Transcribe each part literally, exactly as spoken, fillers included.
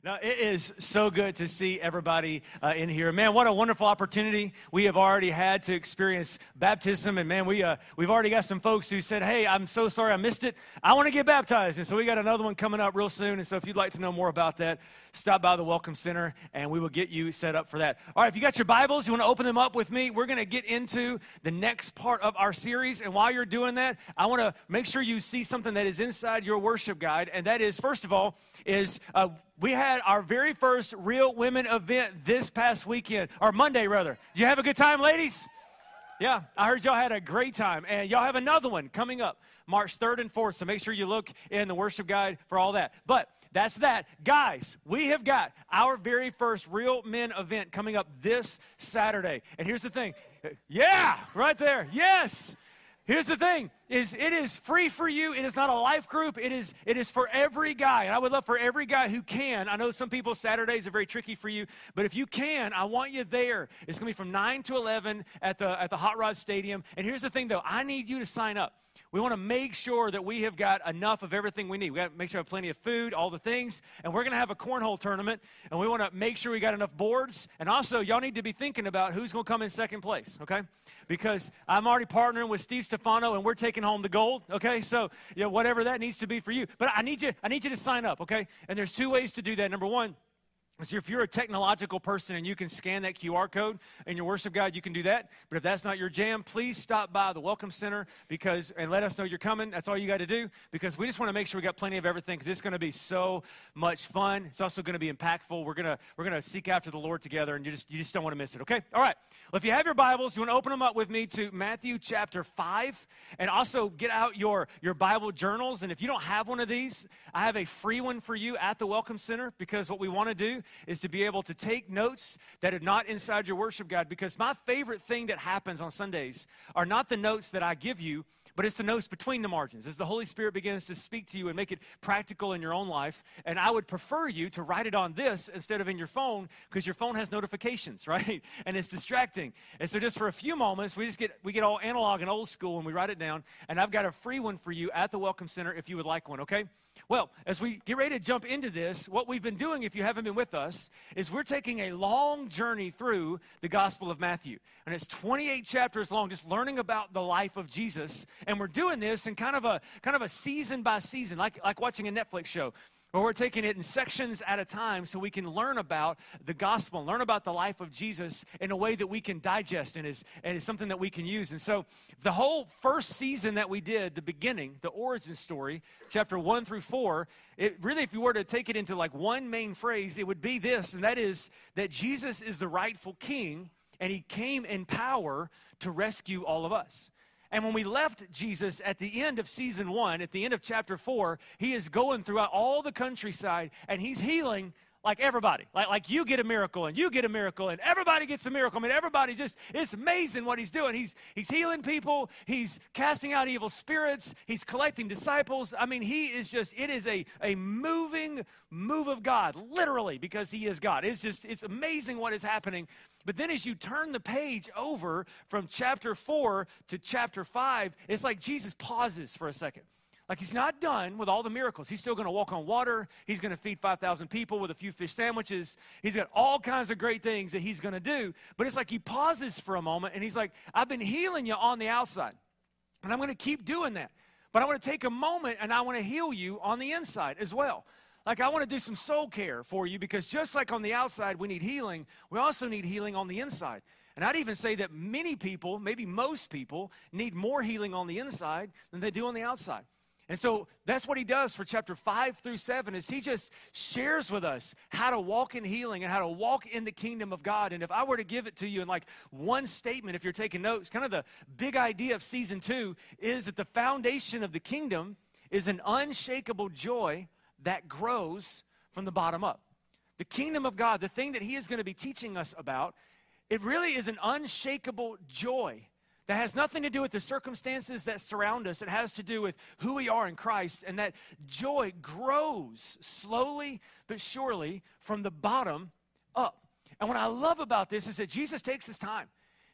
No, it is so good to see everybody uh, in here. Man, what a wonderful opportunity we have already had to experience baptism. And man, we, uh, we've already got some folks who said, hey, I'm so sorry I missed it. I want to get baptized. And so we got another one coming up real soon. And so if you'd like to know more about that, stop by the Welcome Center and we will get you set up for that. All right, if you got your Bibles, you want to open them up with me, we're going to get into the next part of our series. And while you're doing that, I want to make sure you see something that is inside your worship guide. And that is, first of all, is uh, we had our very first Real Women event this past weekend, or Monday rather. Did you have a good time, ladies? Yeah, I heard y'all had a great time, and y'all have another one coming up March third and fourth, so make sure you look in the worship guide for all that. But that's that. Guys, we have got our very first Real Men event coming up this Saturday. And here's the thing. Yeah, right there. Yes. Here's the thing, is it is free for you. It is not a life group. It is it is for every guy. And I would love for every guy who can. I know some people, Saturdays are very tricky for you. But if you can, I want you there. It's going to be from nine to eleven at the, at the Hot Rod Stadium. And here's the thing, though. I need you to sign up. We want to make sure that we have got enough of everything we need. We got to make sure we have plenty of food, all the things. And we're going to have a cornhole tournament. And we want to make sure we got enough boards. And also, y'all need to be thinking about who's going to come in second place, okay? Because I'm already partnering with Steve Stefano, and we're taking home the gold, okay? So, you know, whatever that needs to be for you. But I need you, I need you to sign up, okay? And there's two ways to do that. Number one, so if you're a technological person and you can scan that Q R code in your worship guide, you can do that. But if that's not your jam, please stop by the Welcome Center because and let us know you're coming. That's all you got to do because we just want to make sure we got plenty of everything because it's going to be so much fun. It's also going to be impactful. We're gonna we're gonna seek after the Lord together, and you just you just don't want to miss it. Okay, all right. Well, if you have your Bibles, you want to open them up with me to Matthew chapter five, and also get out your your Bible journals. And if you don't have one of these, I have a free one for you at the Welcome Center because what we want to do is to be able to take notes that are not inside your worship guide because my favorite thing that happens on Sundays are not the notes that I give you, but it's the notes between the margins as the Holy Spirit begins to speak to you and make it practical in your own life. And I would prefer you to write it on this instead of in your phone because your phone has notifications, right? And it's distracting. And so just for a few moments, we just get we get all analog and old school and we write it down. And I've got a free one for you at the Welcome Center if you would like one, okay? Well, as we get ready to jump into this, what we've been doing, if you haven't been with us, is we're taking a long journey through the Gospel of Matthew. And it's twenty-eight chapters long, just learning about the life of Jesus. And we're doing this in kind of a kind of a season by season, like, like watching a Netflix show. Or we're taking it in sections at a time so we can learn about the gospel, learn about the life of Jesus in a way that we can digest and is, and is something that we can use. And so the whole first season that we did, the beginning, the origin story, chapter one through four, it really, if you were to take it into like one main phrase, it would be this, and that is that Jesus is the rightful king, and he came in power to rescue all of us. And when we left Jesus at the end of season one, at the end of chapter four, he is going throughout all the countryside, and he's healing like everybody. Like, like you get a miracle, and you get a miracle, and everybody gets a miracle. I mean, everybody just, it's amazing what he's doing. He's, he's healing people. He's casting out evil spirits. He's collecting disciples. I mean, he is just, it is a, a moving move of God, literally, because he is God. It's just, it's amazing what is happening. But then as you turn the page over from chapter four to chapter five, it's like Jesus pauses for a second. Like he's not done with all the miracles. He's still going to walk on water. He's going to feed five thousand people with a few fish sandwiches. He's got all kinds of great things that he's going to do. But it's like he pauses for a moment, and he's like, I've been healing you on the outside, and I'm going to keep doing that. But I want to take a moment, and I want to heal you on the inside as well. Like I want to do some soul care for you because just like on the outside we need healing, we also need healing on the inside. And I'd even say that many people, maybe most people, need more healing on the inside than they do on the outside. And so that's what he does for chapter five through seven is he just shares with us how to walk in healing and how to walk in the kingdom of God. And if I were to give it to you in like one statement, if you're taking notes, kind of the big idea of season two is that the foundation of the kingdom is an unshakable joy that grows from the bottom up. The kingdom of God, the thing that he is going to be teaching us about, it really is an unshakable joy that has nothing to do with the circumstances that surround us. It has to do with who we are in Christ, and that joy grows slowly but surely from the bottom up. And what I love about this is that Jesus takes his time. He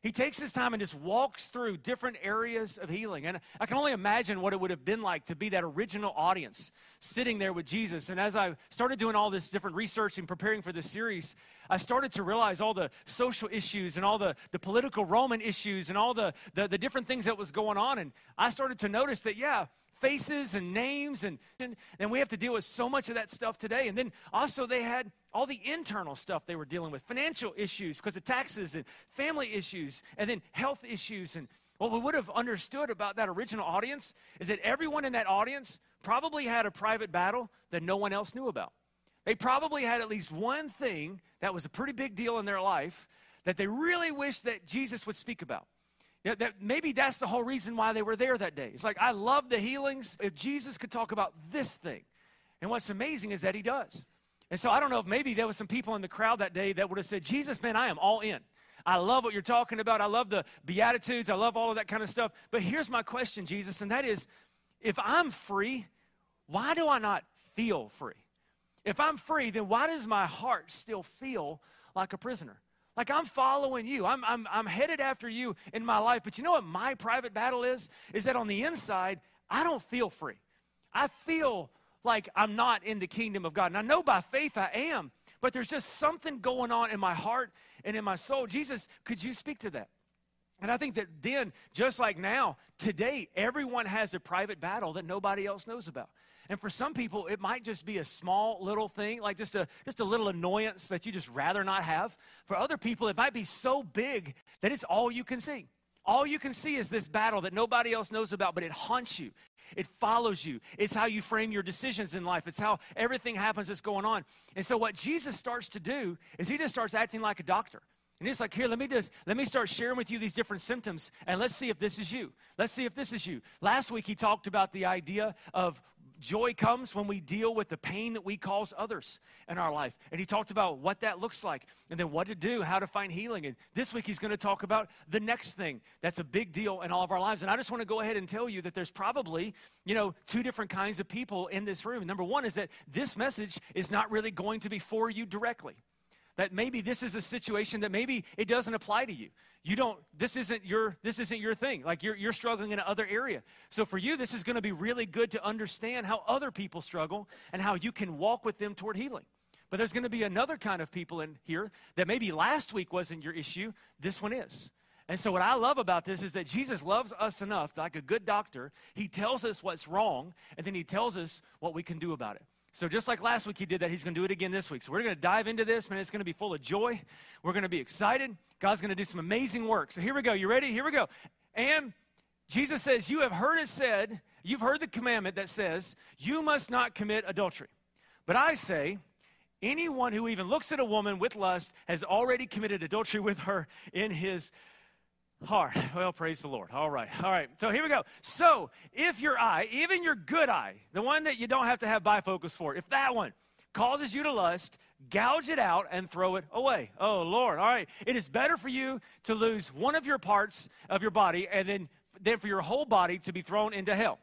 He takes his time and just walks through different areas of healing. And I can only imagine what it would have been like to be that original audience sitting there with Jesus. And as I started doing all this different research and preparing for this series, I started to realize all the social issues and all the, the political Roman issues and all the, the, the different things that was going on. And I started to notice that, yeah, faces and names, and, and and we have to deal with so much of that stuff today. And then also they had all the internal stuff they were dealing with, financial issues because of taxes and family issues, and then health issues. And what we would have understood about that original audience is that everyone in that audience probably had a private battle that no one else knew about. They probably had at least one thing that was a pretty big deal in their life that they really wished that Jesus would speak about. Yeah, that maybe that's the whole reason why they were there that day. It's like, I love the healings. If Jesus could talk about this thing. And what's amazing is that he does. And so I don't know if maybe there was some people in the crowd that day that would have said, Jesus, man, I am all in. I love what you're talking about. I love the Beatitudes. I love all of that kind of stuff. But here's my question, Jesus, and that is, if I'm free, why do I not feel free? If I'm free, then why does my heart still feel like a prisoner? Like, I'm following you. I'm, I'm, I'm headed after you in my life. But you know what my private battle is? Is that on the inside, I don't feel free. I feel like I'm not in the kingdom of God. And I know by faith I am, but there's just something going on in my heart and in my soul. Jesus, could you speak to that? And I think that then, just like now, today, everyone has a private battle that nobody else knows about. And for some people, it might just be a small little thing, like just a just a little annoyance that you just rather not have. For other people, it might be so big that it's all you can see. All you can see is this battle that nobody else knows about, but it haunts you. It follows you. It's how you frame your decisions in life. It's how everything happens that's going on. And so what Jesus starts to do is he just starts acting like a doctor. And he's like, here, let me just, let me start sharing with you these different symptoms, and let's see if this is you. Let's see if this is you. Last week, he talked about the idea of joy comes when we deal with the pain that we cause others in our life. And he talked about what that looks like and then what to do, how to find healing. And this week he's going to talk about the next thing that's a big deal in all of our lives. And I just want to go ahead and tell you that there's probably, you know, two different kinds of people in this room. Number one is that this message is not really going to be for you directly. That maybe this is a situation that maybe it doesn't apply to you. You don't, this isn't your, this isn't your thing. Like you're, you're struggling in another area. So for you, this is going to be really good to understand how other people struggle and how you can walk with them toward healing. But there's going to be another kind of people in here that maybe last week wasn't your issue. This one is. And so what I love about this is that Jesus loves us enough, like a good doctor, he tells us what's wrong, and then he tells us what we can do about it. So just like last week he did that, he's going to do it again this week. So we're going to dive into this, man. It's going to be full of joy. We're going to be excited. God's going to do some amazing work. So here we go. You ready? Here we go. And Jesus says, you have heard it said, you've heard the commandment that says, you must not commit adultery. But I say, anyone who even looks at a woman with lust has already committed adultery with her in his heart. Well, praise the Lord. All right. All right. So here we go. So if your eye, even your good eye, the one that you don't have to have bifocals for, if that one causes you to lust, gouge it out and throw it away. Oh, Lord. All right. It is better for you to lose one of your parts of your body and then, then for your whole body to be thrown into hell.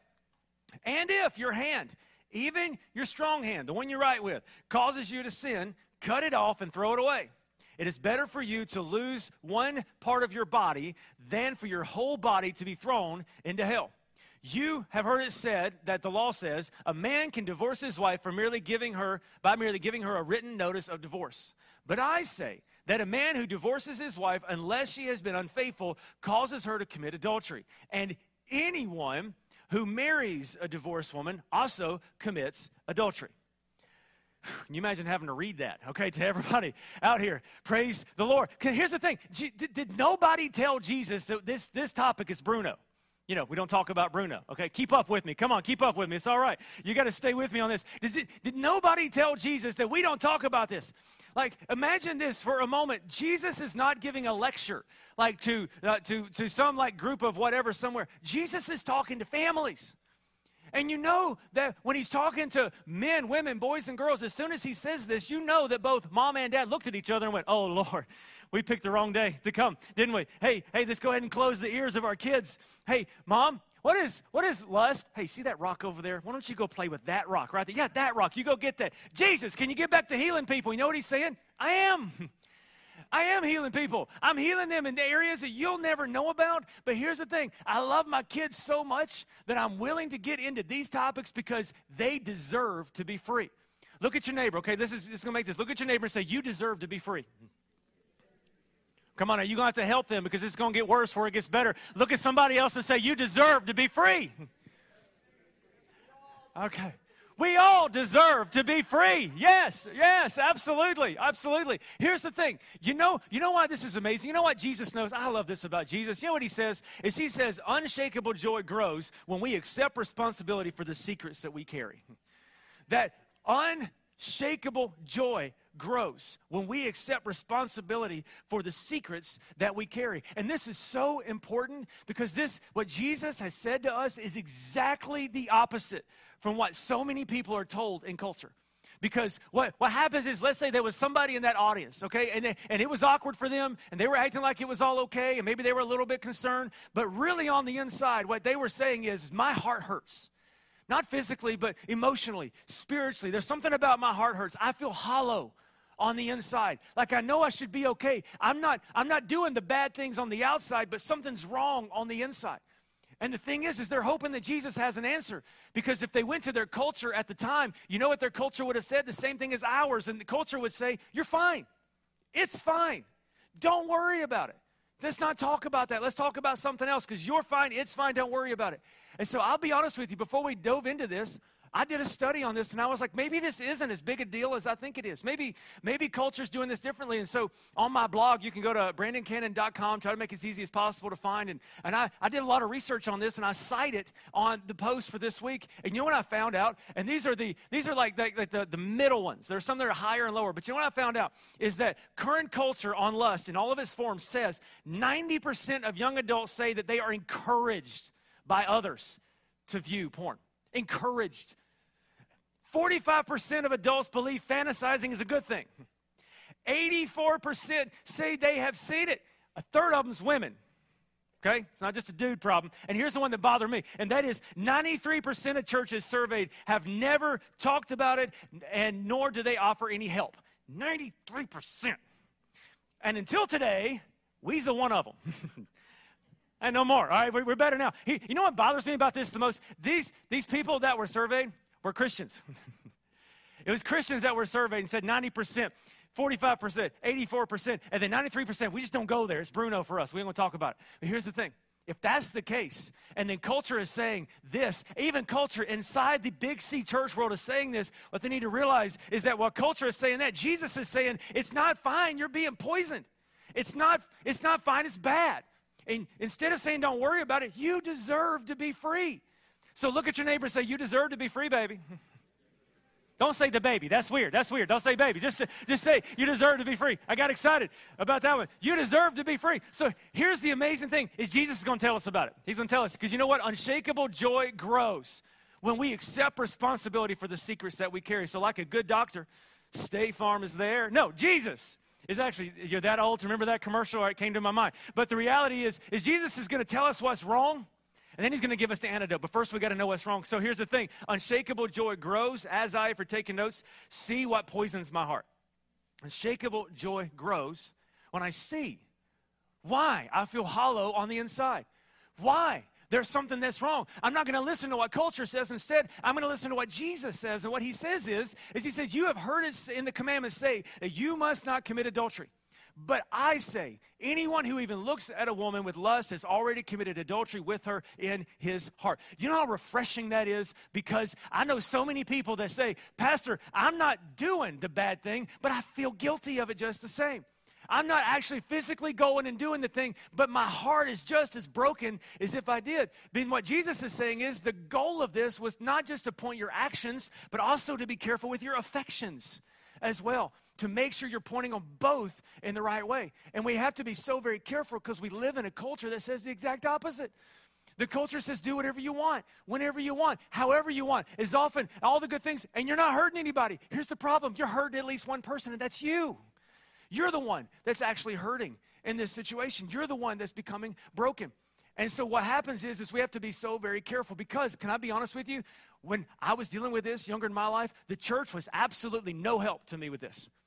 And if your hand, even your strong hand, the one you write with, causes you to sin, cut it off and throw it away. It is better for you to lose one part of your body than for your whole body to be thrown into hell. You have heard it said that the law says a man can divorce his wife for merely giving her, by merely giving her a written notice of divorce. But I say that a man who divorces his wife, unless she has been unfaithful, causes her to commit adultery. And anyone who marries a divorced woman also commits adultery. Can you imagine having to read that, okay, to everybody out here? Praise the Lord. Here's the thing. Did, did nobody tell Jesus that this, this topic is Bruno? You know, we don't talk about Bruno, okay? Keep up with me. Come on, keep up with me. It's all right. You got to stay with me on this. Does it, did nobody tell Jesus that we don't talk about this? Like, imagine this for a moment. Jesus is not giving a lecture, like to, uh, to, to some, like, group of whatever somewhere. Jesus is talking to families. And you know that when he's talking to men, women, boys, and girls, as soon as he says this, you know that both mom and dad looked at each other and went, oh, Lord, we picked the wrong day to come, didn't we? Hey, hey, let's go ahead and close the ears of our kids. Hey, Mom, what is what is lust? Hey, see that rock over there? Why don't you go play with that rock right there? Yeah, that rock. You go get that. Jesus, can you get back to healing people? You know what he's saying? I am. I am healing people. I'm healing them in areas that you'll never know about. But here's the thing. I love my kids so much that I'm willing to get into these topics because they deserve to be free. Look at your neighbor, okay? This is, this is going to make this. Look at your neighbor and say, you deserve to be free. Come on, now, you're going to have to help them because it's going to get worse before it gets better. Look at somebody else and say, you deserve to be free. Okay. We all deserve to be free. Yes, yes, absolutely, absolutely. Here's the thing. You know, you know why this is amazing? You know what Jesus knows? I love this about Jesus. You know what he says? Is he says, unshakable joy grows when we accept responsibility for the secrets that we carry. That unshakable joy grows when we accept responsibility for the secrets that we carry. And this is so important because this, what Jesus has said to us, is exactly the opposite from what so many people are told in culture. Because what, what happens is, let's say there was somebody in that audience, okay, and, they, and it was awkward for them, and they were acting like it was all okay, and maybe they were a little bit concerned, but really on the inside, what they were saying is, my heart hurts. Not physically, but emotionally, spiritually. There's something about my heart hurts. I feel hollow on the inside. Like I know I should be okay. I'm not, I'm not doing the bad things on the outside, but something's wrong on the inside. And the thing is, is they're hoping that Jesus has an answer. Because if they went to their culture at the time, you know what their culture would have said? The same thing as ours. And the culture would say, you're fine. It's fine. Don't worry about it. Let's not talk about that. Let's talk about something else because you're fine. It's fine. Don't worry about it. And so I'll be honest with you. Before we dove into this, I did a study on this, and I was like, maybe this isn't as big a deal as I think it is. Maybe maybe culture's doing this differently. And so on my blog, you can go to brandon cannon dot com, try to make it as easy as possible to find. And, and I, I did a lot of research on this, and I cite it on the post for this week. And you know what I found out? And these are the these are like, the, like the, the middle ones. There's some that are higher and lower. But you know what I found out? Is that current culture on lust in all of its forms says ninety percent of young adults say that they are encouraged by others to view porn. Encouraged. forty-five percent of adults believe fantasizing is a good thing. eighty-four percent say they have seen it. A third of them is women. Okay? It's not just a dude problem. And here's the one that bothered me. And that is ninety-three percent of churches surveyed have never talked about it, and nor do they offer any help. ninety-three percent. And until today, we's a one of them. And no more. All right? We're better now. He, you know what bothers me about this the most? These, these people that were surveyed were Christians. It was Christians that were surveyed and said ninety percent, forty-five percent, eighty-four percent, and then ninety-three percent, we just don't go there. It's Bruno for us. We don't want to talk about it. But here's the thing. If that's the case, and then culture is saying this, even culture inside the Big C church world is saying this, what they need to realize is that while culture is saying that, Jesus is saying, it's not fine, you're being poisoned. It's not, it's not fine, it's bad. And instead of saying don't worry about it, you deserve to be free. So look at your neighbor and say, you deserve to be free, baby. Don't say the baby. That's weird. That's weird. Don't say baby. Just, just say you deserve to be free. I got excited about that one. You deserve to be free. So here's the amazing thing is Jesus is going to tell us about it. He's going to tell us because you know what? Unshakable joy grows when we accept responsibility for the secrets that we carry. So like a good doctor, State Farm is there. No, Jesus is actually, you're that old to remember that commercial, or it came to my mind. But the reality is, is Jesus is going to tell us what's wrong. And then he's going to give us the antidote. But first, we got to know what's wrong. So here's the thing. Unshakable joy grows as I, if you're taking notes, see what poisons my heart. Unshakable joy grows when I see why I feel hollow on the inside. Why? There's something that's wrong. I'm not going to listen to what culture says. Instead, I'm going to listen to what Jesus says. And what he says is, is he says, you have heard it in the commandments say that you must not commit adultery. But I say, anyone who even looks at a woman with lust has already committed adultery with her in his heart. You know how refreshing that is? Because I know so many people that say, Pastor, I'm not doing the bad thing, but I feel guilty of it just the same. I'm not actually physically going and doing the thing, but my heart is just as broken as if I did. But what Jesus is saying is the goal of this was not just to point your actions, but also to be careful with your affections as well, to make sure you're pointing on both in the right way. And we have to be so very careful because we live in a culture that says the exact opposite. The culture says do whatever you want, whenever you want, however you want, as often, all the good things, and you're not hurting anybody. Here's the problem. You're hurting at least one person, and that's you. You're the one that's actually hurting in this situation. You're the one that's becoming broken. And so what happens is, is we have to be so very careful because, can I be honest with you, when I was dealing with this younger in my life, the church was absolutely no help to me with this.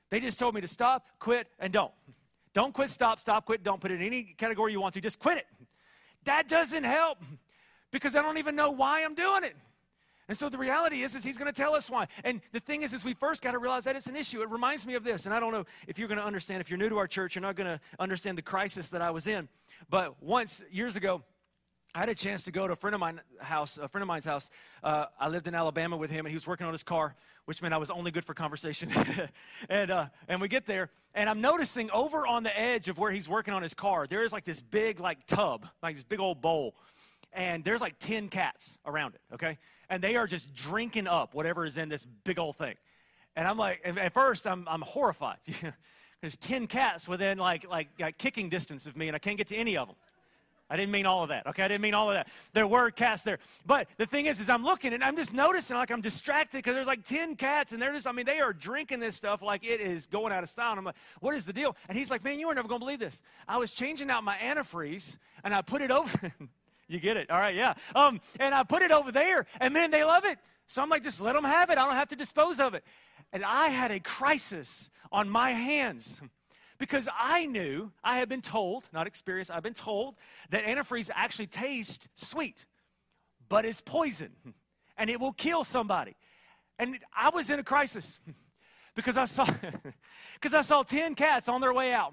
They just told me to stop, quit, and don't. Don't quit, stop, stop, quit, don't. Put it in any category you want to. Just quit it. That doesn't help because I don't even know why I'm doing it. And so the reality is, is he's going to tell us why. And the thing is, is we first got to realize that it's an issue. It reminds me of this, and I don't know if you're going to understand. If you're new to our church, you're not going to understand the crisis that I was in. But once, years ago, I had a chance to go to a friend of mine's house, a friend of mine's house. Uh, I lived in Alabama with him, and he was working on his car, which meant I was only good for conversation. and uh, and we get there, and I'm noticing over on the edge of where he's working on his car, there is like this big like tub, like this big old bowl. And there's like ten cats around it, okay? And they are just drinking up whatever is in this big old thing. And I'm like, and at first I'm I'm horrified. There's ten cats within like, like like kicking distance of me, and I can't get to any of them. I didn't mean all of that, okay? I didn't mean all of that. There were cats there. But the thing is, is I'm looking, and I'm just noticing, like I'm distracted because there's like ten cats, and they're just, I mean, they are drinking this stuff like it is going out of style. And I'm like, what is the deal? And he's like, man, you are never going to believe this. I was changing out my antifreeze, and I put it over. You get it? All right, yeah. Um, and I put it over there, and man, they love it. So I'm like, just let them have it. I don't have to dispose of it. And I had a crisis on my hands because I knew, I had been told, not experienced, I've been told that antifreeze actually tastes sweet, but it's poison, and it will kill somebody. And I was in a crisis because I saw, because I saw ten cats on their way out.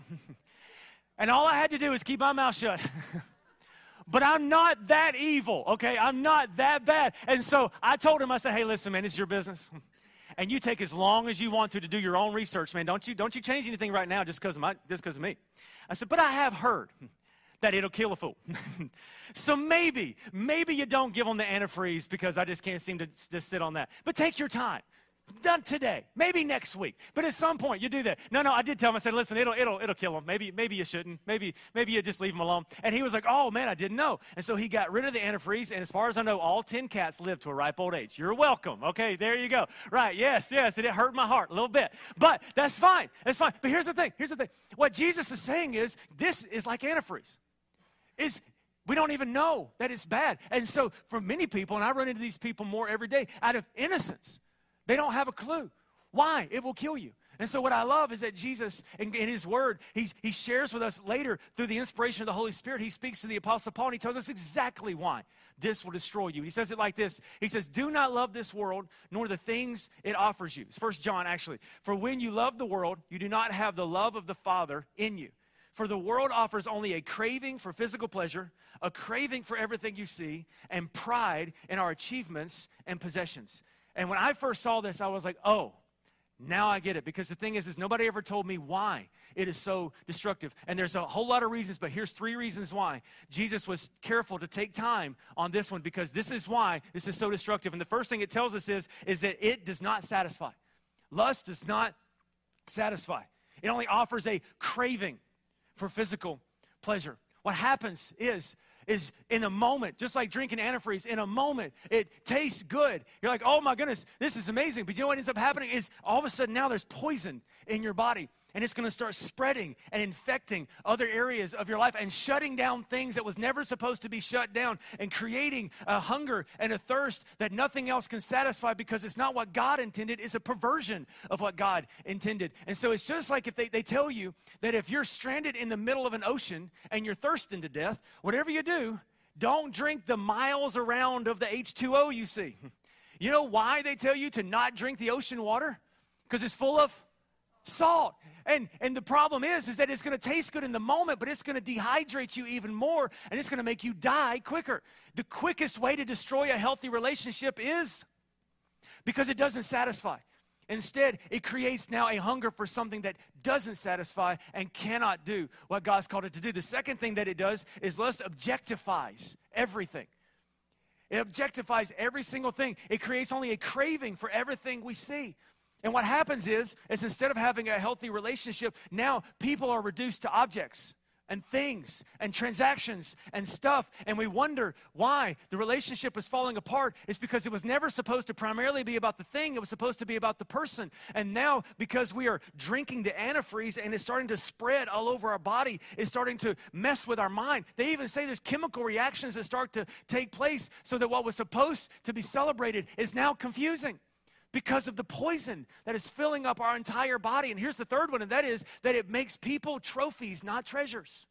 And all I had to do was keep my mouth shut. But I'm not that evil, okay? I'm not that bad. And so I told him, I said, hey, listen, man, it's your business. And you take as long as you want to to do your own research, man. Don't you, don't you change anything right now just because of my, just because of me. I said, but I have heard that it'll kill a fool. So maybe, maybe you don't give them the antifreeze because I just can't seem to just sit on that. But take your time. Done today, maybe next week, but at some point you do that. No, no, I did tell him. I said, "Listen, it'll, it'll, it'll kill him. Maybe, maybe you shouldn't. Maybe, maybe you just leave him alone." And he was like, "Oh man, I didn't know." And so he got rid of the antifreeze. And as far as I know, all ten cats live to a ripe old age. You're welcome. Okay, there you go. Right? Yes, yes. And it hurt my heart a little bit, but that's fine. That's fine. But here's the thing. Here's the thing. What Jesus is saying is, this is like antifreeze. Is we don't even know that it's bad. And so for many people, and I run into these people more every day, out of innocence, they don't have a clue. Why? It will kill you. And so what I love is that Jesus, in, in his word, he's, he shares with us later through the inspiration of the Holy Spirit. He speaks to the Apostle Paul, and he tells us exactly why this will destroy you. He says it like this. He says, do not love this world, nor the things it offers you. It's First John, actually. For when you love the world, you do not have the love of the Father in you. For the world offers only a craving for physical pleasure, a craving for everything you see, and pride in our achievements and possessions. And when I first saw this, I was like, oh, now I get it. Because the thing is, is nobody ever told me why it is so destructive. And there's a whole lot of reasons, but here's three reasons why. Jesus was careful to take time on this one because this is why this is so destructive. And the first thing it tells us is, is that it does not satisfy. Lust does not satisfy. It only offers a craving for physical pleasure. What happens is, is in a moment, just like drinking antifreeze, in a moment, it tastes good. You're like, oh my goodness, this is amazing. But you know what ends up happening is all of a sudden now there's poison in your body. And it's going to start spreading and infecting other areas of your life and shutting down things that was never supposed to be shut down and creating a hunger and a thirst that nothing else can satisfy because it's not what God intended. It's a perversion of what God intended. And so it's just like if they, they tell you that if you're stranded in the middle of an ocean and you're thirsting to death, whatever you do, don't drink the miles around of the H two O you see. You know why they tell you to not drink the ocean water? Because it's full of salt. And and the problem is, is that it's going to taste good in the moment, but it's going to dehydrate you even more, and it's going to make you die quicker. The quickest way to destroy a healthy relationship is because it doesn't satisfy. Instead, it creates now a hunger for something that doesn't satisfy and cannot do what God's called it to do. The second thing that it does is lust objectifies everything. It objectifies every single thing. It creates only a craving for everything we see. And what happens is, is instead of having a healthy relationship, now people are reduced to objects and things and transactions and stuff. And we wonder why the relationship is falling apart. It's because it was never supposed to primarily be about the thing. It was supposed to be about the person. And now, because we are drinking the antifreeze and it's starting to spread all over our body, it's starting to mess with our mind. They even say there's chemical reactions that start to take place so that what was supposed to be celebrated is now confusing. because of the poison that is filling up our entire body. And here's the third one, and that is that it makes people trophies, not treasures.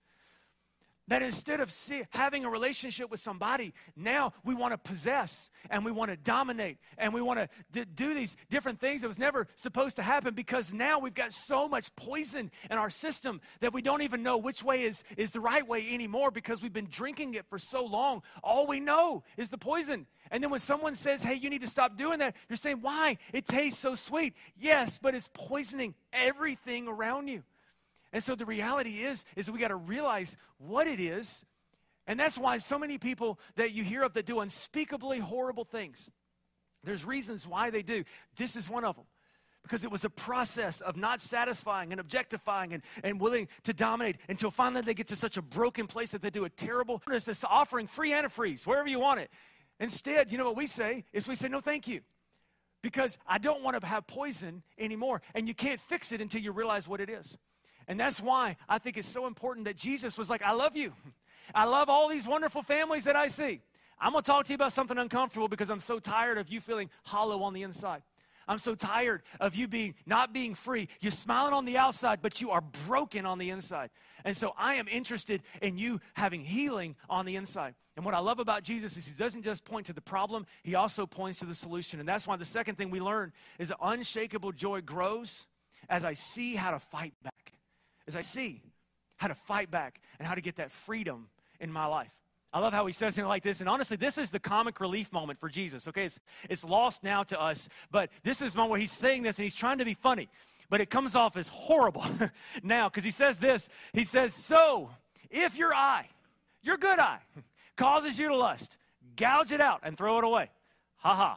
That instead of see, having a relationship with somebody, now we want to possess and we want to dominate and we want to d- do these different things that was never supposed to happen, because now we've got so much poison in our system that we don't even know which way is, is the right way anymore, because we've been drinking it for so long. All we know is the poison. And then when someone says, hey, you need to stop doing that, you're saying, why? It tastes so sweet. Yes, but it's poisoning everything around you. And so the reality is, is that we got to realize what it is. And that's why so many people that you hear of that do unspeakably horrible things, there's reasons why they do. This is one of them. Because it was a process of not satisfying and objectifying and, and willing to dominate until finally they get to such a broken place that they do a terrible, it's this offering free antifreeze, wherever you want it. Instead, you know what we say is we say, no, thank you. Because I don't want to have poison anymore. And you can't fix it until you realize what it is. And that's why I think it's so important that Jesus was like, I love you. I love all these wonderful families that I see. I'm going to talk to you about something uncomfortable because I'm so tired of you feeling hollow on the inside. I'm so tired of you being not being free. You're smiling on the outside, but you are broken on the inside. And so I am interested in you having healing on the inside. And what I love about Jesus is he doesn't just point to the problem, he also points to the solution. And that's why the second thing we learn is that unshakable joy grows as I see how to fight back. As I see how to fight back and how to get that freedom in my life. I love how he says it like this, and honestly, this is the comic relief moment for Jesus, okay? It's, it's lost now to us, but this is one where he's saying this and he's trying to be funny, but it comes off as horrible now, because he says this, he says, so, if your eye, your good eye, causes you to lust, gouge it out and throw it away. Ha ha.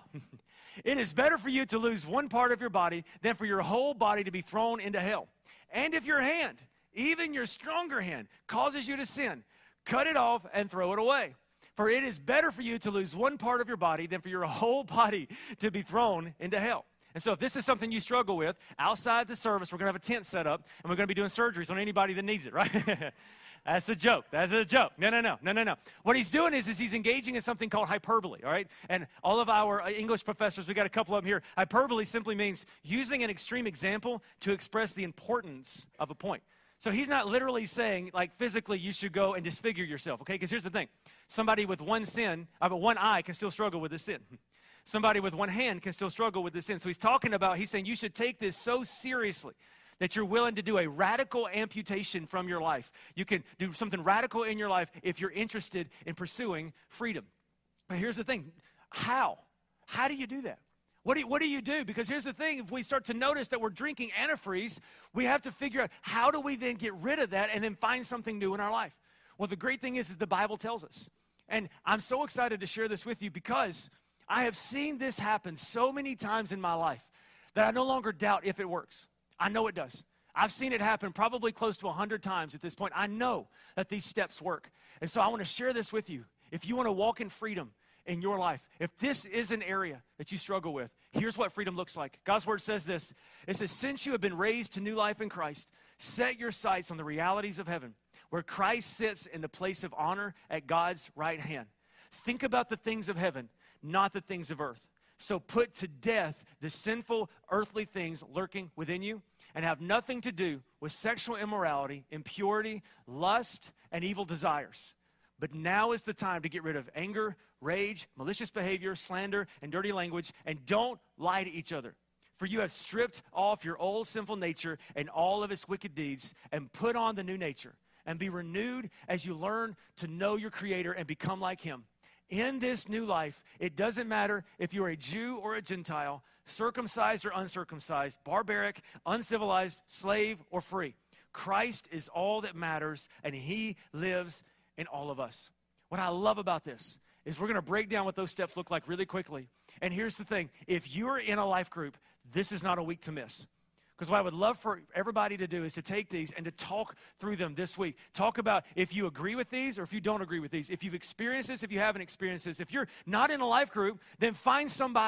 It is better for you to lose one part of your body than for your whole body to be thrown into hell. And if your hand, even your stronger hand, causes you to sin, cut it off and throw it away. For it is better for you to lose one part of your body than for your whole body to be thrown into hell. And so if this is something you struggle with, outside the service, we're going to have a tent set up, and we're going to be doing surgeries on anybody that needs it, right? That's a joke. That's a joke. No, no, no, no, no, no. What he's doing is, is he's engaging in something called hyperbole, all right? And all of our English professors, we got a couple of them here. Hyperbole simply means using an extreme example to express the importance of a point. So he's not literally saying, like, physically you should go and disfigure yourself, okay? Because here's the thing. Somebody with one sin, uh, but one eye can still struggle with this sin. Somebody with one hand can still struggle with this sin. So he's talking about, he's saying you should take this so seriously that you're willing to do a radical amputation from your life. You can do something radical in your life if you're interested in pursuing freedom. But here's the thing. How? How do you do that? What do you, what do you do? Because here's the thing. If we start to notice that we're drinking antifreeze, we have to figure out how do we then get rid of that and then find something new in our life. Well, the great thing is, is the Bible tells us. And I'm so excited to share this with you because I have seen this happen so many times in my life that I no longer doubt if it works. I know it does. I've seen it happen probably close to one hundred times at this point. I know that these steps work. And so I want to share this with you. If you want to walk in freedom in your life, if this is an area that you struggle with, here's what freedom looks like. God's word says this. It says, since you have been raised to new life in Christ, set your sights on the realities of heaven, where Christ sits in the place of honor at God's right hand. Think about the things of heaven, not the things of earth. So put to death the sinful earthly things lurking within you, and have nothing to do with sexual immorality, impurity, lust, and evil desires. But now is the time to get rid of anger, rage, malicious behavior, slander, and dirty language, and don't lie to each other. For you have stripped off your old sinful nature and all of its wicked deeds, and put on the new nature, and be renewed as you learn to know your Creator and become like Him. In this new life, it doesn't matter if you're a Jew or a Gentile, circumcised or uncircumcised, barbaric, uncivilized, slave or free. Christ is all that matters, and He lives in all of us. What I love about this is we're going to break down what those steps look like really quickly. And here's the thing. If you're in a life group, this is not a week to miss. Because what I would love for everybody to do is to take these and to talk through them this week. Talk about if you agree with these or if you don't agree with these. If you've experienced this, if you haven't experienced this. If you're not in a life group, then find somebody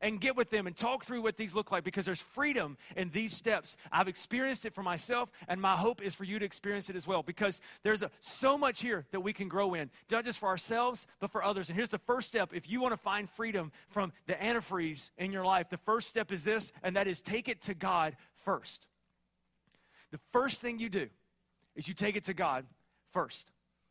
and get with them and talk through what these look like, because there's freedom in these steps. I've experienced it for myself, and my hope is for you to experience it as well, because there's a, so much here that we can grow in, not just for ourselves, but for others. And here's the first step. If you want to find freedom from the antifreeze in your life, the first step is this, and that is take it to God first. The first thing you do is you take it to God first.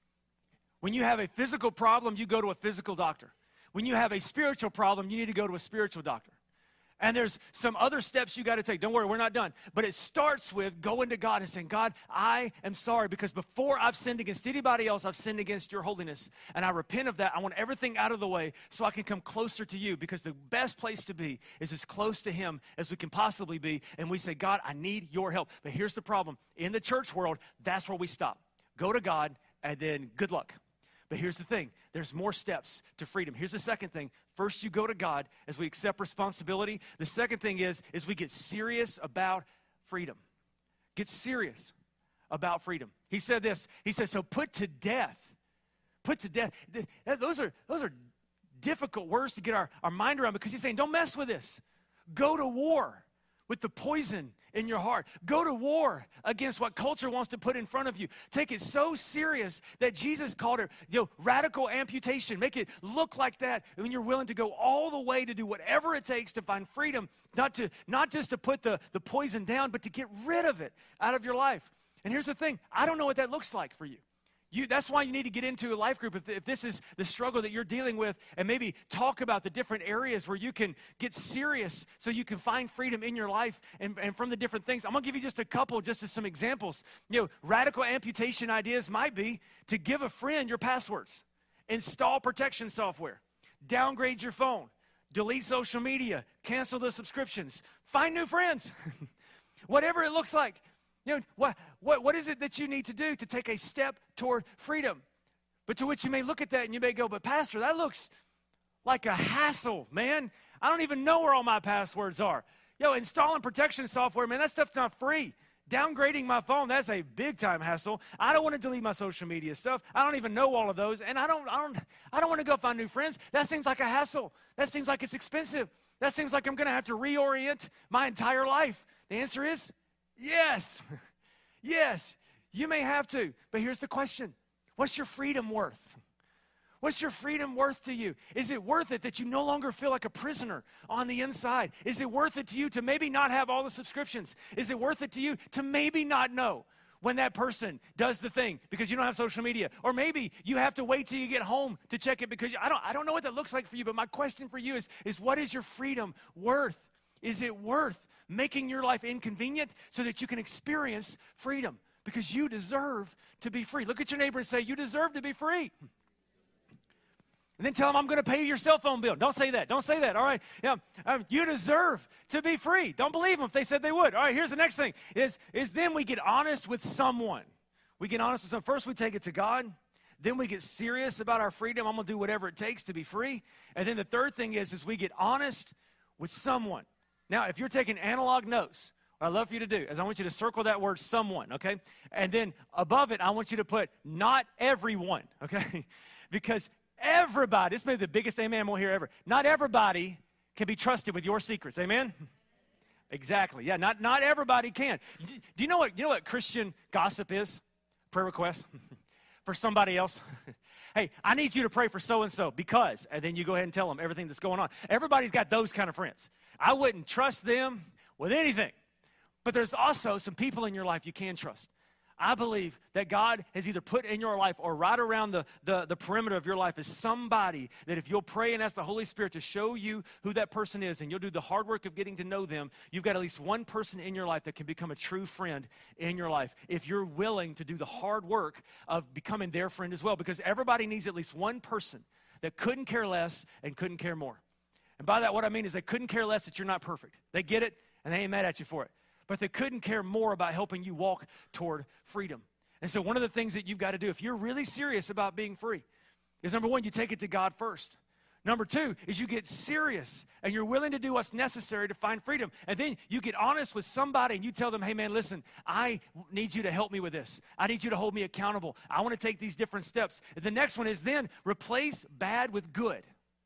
When you have a physical problem, you go to a physical doctor. When you have a spiritual problem, you need to go to a spiritual doctor. And there's some other steps you got to take. Don't worry, we're not done. But it starts with going to God and saying, God, I am sorry, because before I've sinned against anybody else, I've sinned against your holiness. And I repent of that. I want everything out of the way so I can come closer to you, because the best place to be is as close to him as we can possibly be. And we say, God, I need your help. But here's the problem. In the church world, that's where we stop. Go to God, and then good luck. But here's the thing. There's more steps to freedom. Here's the second thing. First, you go to God as we accept responsibility. The second thing is, is we get serious about freedom. Get serious about freedom. He said this. He said, so put to death. Put to death. Those are, those are difficult words to get our, our mind around, because he's saying, don't mess with this. Go to war with the poison in your heart. Go to war against what culture wants to put in front of you. Take it so serious that Jesus called it, you know, radical amputation. Make it look like that when you're willing to go all the way to do whatever it takes to find freedom, not to not just to put the, the poison down, but to get rid of it out of your life. And here's the thing. I don't know what that looks like for you. You, that's why you need to get into a life group if, if this is the struggle that you're dealing with, and maybe talk about the different areas where you can get serious so you can find freedom in your life and, and from the different things. I'm going to give you just a couple, just as some examples. You know, radical amputation ideas might be to give a friend your passwords, install protection software, downgrade your phone, delete social media, cancel the subscriptions, find new friends, whatever it looks like. You know, what, what, what is it that you need to do to take a step toward freedom? But to which you may look at that and you may go, but Pastor, that looks like a hassle, man. I don't even know where all my passwords are. Yo, installing protection software, man, that stuff's not free. Downgrading my phone, that's a big-time hassle. I don't want to delete my social media stuff. I don't even know all of those, and I don't, I don't, I don't want to go find new friends. That seems like a hassle. That seems like it's expensive. That seems like I'm going to have to reorient my entire life. The answer is yes. Yes, you may have to. But here's the question. What's your freedom worth? What's your freedom worth to you? Is it worth it that you no longer feel like a prisoner on the inside? Is it worth it to you to maybe not have all the subscriptions? Is it worth it to you to maybe not know when that person does the thing because you don't have social media? Or maybe you have to wait till you get home to check it because you, I don't I don't know what that looks like for you, but my question for you is, is what is your freedom worth? Is it worth making your life inconvenient so that you can experience freedom? Because you deserve to be free. Look at your neighbor and say, you deserve to be free. And then tell them, I'm going to pay your cell phone bill. Don't say that. Don't say that. All right. Yeah. Um, you deserve to be free. Don't believe them if they said they would. All right. Here's the next thing is, is then we get honest with someone. We get honest with someone. First, we take it to God. Then we get serious about our freedom. I'm going to do whatever it takes to be free. And then the third thing is, is we get honest with someone. Now, if you're taking analog notes, what I'd love for you to do is I want you to circle that word someone, okay? And then above it, I want you to put not everyone, okay? Because everybody, this may be the biggest amen we'll hear ever. Not everybody can be trusted with your secrets, amen? Exactly, yeah, not, not everybody can. Do you know what, you know what Christian gossip is? Prayer request for somebody else. Hey, I need you to pray for so-and-so because, and then you go ahead and tell them everything that's going on. Everybody's got those kind of friends. I wouldn't trust them with anything. But there's also some people in your life you can trust. I believe that God has either put in your life or right around the, the, the perimeter of your life is somebody that if you'll pray and ask the Holy Spirit to show you who that person is and you'll do the hard work of getting to know them, you've got at least one person in your life that can become a true friend in your life if you're willing to do the hard work of becoming their friend as well, because everybody needs at least one person that couldn't care less and couldn't care more. And by that, what I mean is they couldn't care less that you're not perfect. They get it, and they ain't mad at you for it. But they couldn't care more about helping you walk toward freedom. And so one of the things that you've got to do, if you're really serious about being free, is number one, you take it to God first. Number two is you get serious and you're willing to do what's necessary to find freedom. And then you get honest with somebody and you tell them, hey man, listen, I need you to help me with this. I need you to hold me accountable. I want to take these different steps. The next one is then replace bad with good.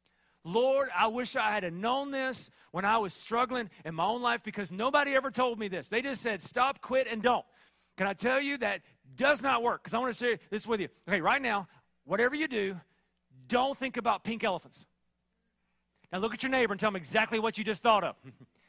Lord, I wish I had known this when I was struggling in my own life, because nobody ever told me this. They just said, stop, quit, and don't. Can I tell you that does not work? Because I want to share this with you. Okay, right now, whatever you do, don't think about pink elephants. Now look at your neighbor and tell them exactly what you just thought of.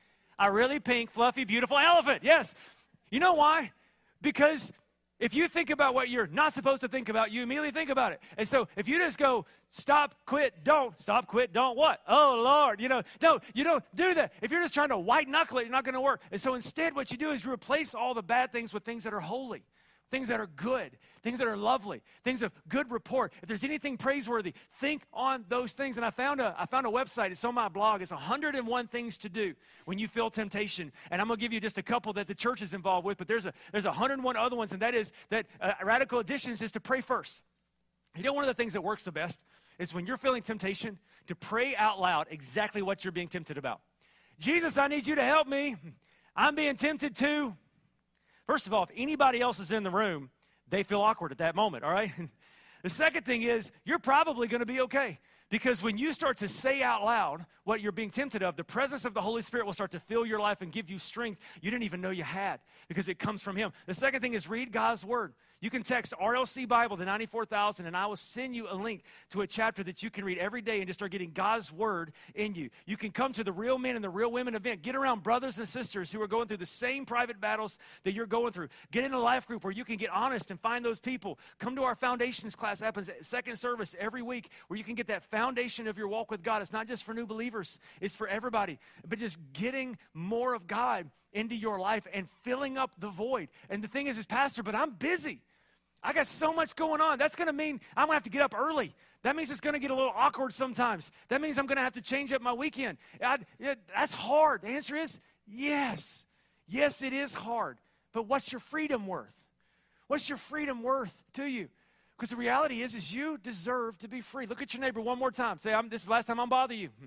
A really pink, fluffy, beautiful elephant. Yes. You know why? Because if you think about what you're not supposed to think about, you immediately think about it. And so if you just go, stop, quit, don't, stop, quit, don't, what? Oh, Lord, you know, no, you don't do that. If you're just trying to white knuckle it, you're not going to work. And so instead what you do is you replace all the bad things with things that are holy, things that are good, things that are lovely, things of good report. If there's anything praiseworthy, think on those things. And I found a, I found a website. It's on my blog. It's one hundred and one things to do when you feel temptation. And I'm going to give you just a couple that the church is involved with, but there's a there's one hundred and one other ones, and that is that uh, Radical Additions is to pray first. You know, one of the things that works the best is when you're feeling temptation, to pray out loud exactly what you're being tempted about. Jesus, I need you to help me. I'm being tempted to... First of all, if anybody else is in the room, they feel awkward at that moment, all right? The second thing is, you're probably going to be okay. Because when you start to say out loud what you're being tempted of, the presence of the Holy Spirit will start to fill your life and give you strength you didn't even know you had, because it comes from Him. The second thing is, read God's Word. You can text R L C Bible to ninety-four thousand, and I will send you a link to a chapter that you can read every day and just start getting God's Word in you. You can come to the Real Men and the Real Women event. Get around brothers and sisters who are going through the same private battles that you're going through. Get in a life group where you can get honest and find those people. Come to our Foundations class. That happens at second service every week, where you can get that foundation of your walk with God. It's not just for new believers. It's for everybody. But just getting more of God into your life and filling up the void. And the thing is, is Pastor, but I'm busy. I got so much going on. That's going to mean I'm going to have to get up early. That means it's going to get a little awkward sometimes. That means I'm going to have to change up my weekend. I, it, that's hard. The answer is yes. Yes, it is hard. But what's your freedom worth? What's your freedom worth to you? Because the reality is, is you deserve to be free. Look at your neighbor one more time. Say, I'm, this is the last time I'm bothering you.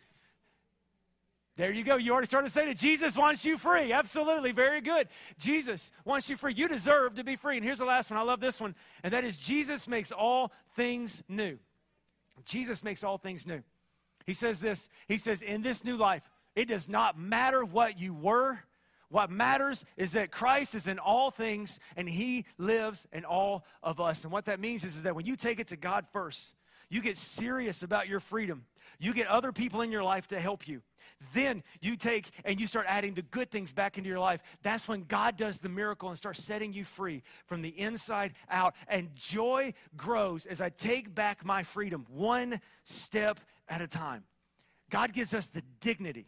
There you go. You already started to say that Jesus wants you free. Absolutely. Very good. Jesus wants you free. You deserve to be free. And here's the last one. I love this one. And that is, Jesus makes all things new. Jesus makes all things new. He says this. He says, in this new life, it does not matter what you were. What matters is that Christ is in all things, and He lives in all of us. And what that means is, is that when you take it to God first, you get serious about your freedom. You get other people in your life to help you. Then you take and you start adding the good things back into your life. That's when God does the miracle and starts setting you free from the inside out. And joy grows as I take back my freedom one step at a time. God gives us the dignity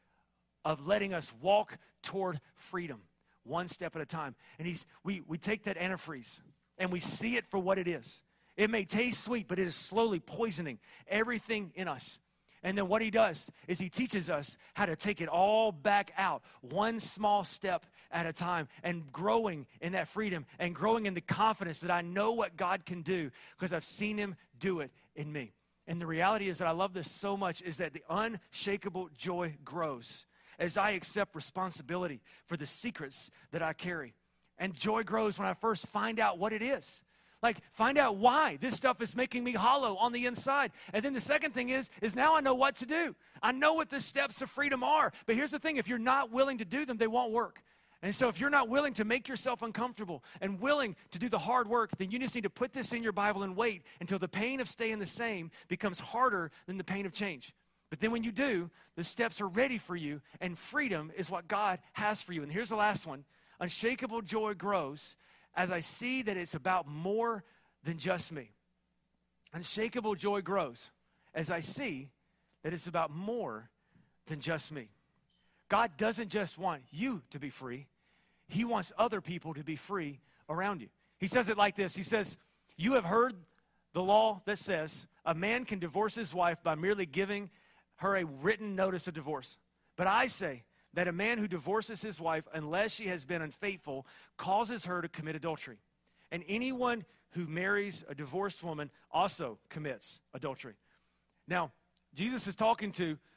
of letting us walk toward freedom one step at a time. And he's we, we take that antifreeze and we see it for what it is. It may taste sweet, but it is slowly poisoning everything in us. And then what He does is He teaches us how to take it all back out, one small step at a time, and growing in that freedom and growing in the confidence that I know what God can do because I've seen Him do it in me. And the reality is that I love this so much is that the unshakable joy grows as I accept responsibility for the secrets that I carry. And joy grows when I first find out what it is. Like, find out why this stuff is making me hollow on the inside. And then the second thing is, is now I know what to do. I know what the steps of freedom are. But here's the thing, if you're not willing to do them, they won't work. And so if you're not willing to make yourself uncomfortable and willing to do the hard work, then you just need to put this in your Bible and wait until the pain of staying the same becomes harder than the pain of change. But then when you do, the steps are ready for you, and freedom is what God has for you. And here's the last one. Unshakable joy grows as I see that it's about more than just me. Unshakable joy grows as I see that it's about more than just me. God doesn't just want you to be free. He wants other people to be free around you. He says it like this. He says, you have heard the law that says a man can divorce his wife by merely giving her a written notice of divorce. But I say that a man who divorces his wife, unless she has been unfaithful, causes her to commit adultery. And anyone who marries a divorced woman also commits adultery. Now, Jesus is talking to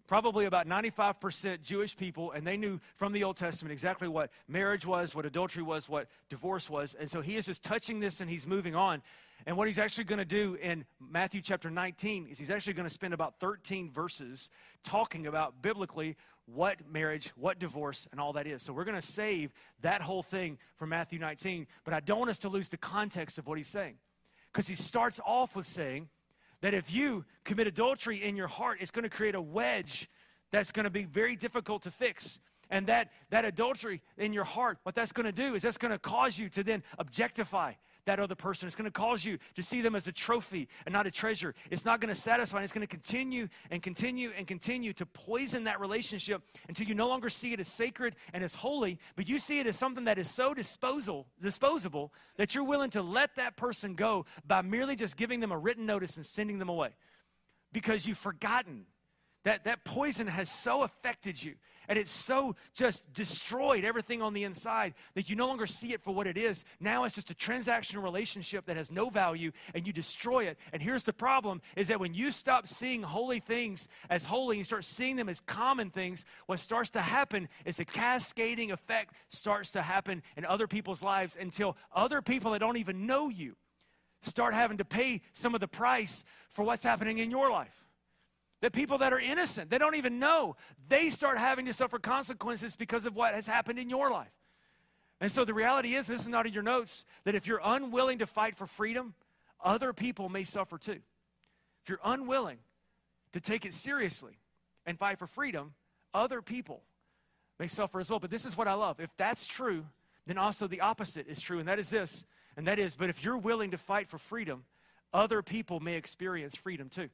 probably about ninety-five percent Jewish people, and they knew from the Old Testament exactly what marriage was, what adultery was, what divorce was. And so he is just touching this and he's moving on. And what he's actually going to do in Matthew chapter nineteen is he's actually going to spend about thirteen verses talking about biblically what marriage, what divorce, and all that is. So we're going to save that whole thing from Matthew nineteen, but I don't want us to lose the context of what he's saying. Because he starts off with saying that if you commit adultery in your heart, it's going to create a wedge that's going to be very difficult to fix. And that, that adultery in your heart, what that's going to do is that's going to cause you to then objectify that other person. It's going to cause you to see them as a trophy and not a treasure. It's not going to satisfy. It's going to continue and continue and continue to poison that relationship until you no longer see it as sacred and as holy, but you see it as something that is so disposal, disposable that you're willing to let that person go by merely just giving them a written notice and sending them away because you've forgotten that that poison has so affected you and it's so just destroyed everything on the inside that you no longer see it for what it is. Now it's just a transactional relationship that has no value and you destroy it. And here's the problem is that when you stop seeing holy things as holy and you start seeing them as common things, what starts to happen is a cascading effect starts to happen in other people's lives until other people that don't even know you start having to pay some of the price for what's happening in your life. That people that are innocent, they don't even know, they start having to suffer consequences because of what has happened in your life. And so the reality is, this is not in your notes, that if you're unwilling to fight for freedom, other people may suffer too. If you're unwilling to take it seriously and fight for freedom, other people may suffer as well. But this is what I love. If that's true, then also the opposite is true, and that is this, and that is, but if you're willing to fight for freedom, other people may experience freedom too.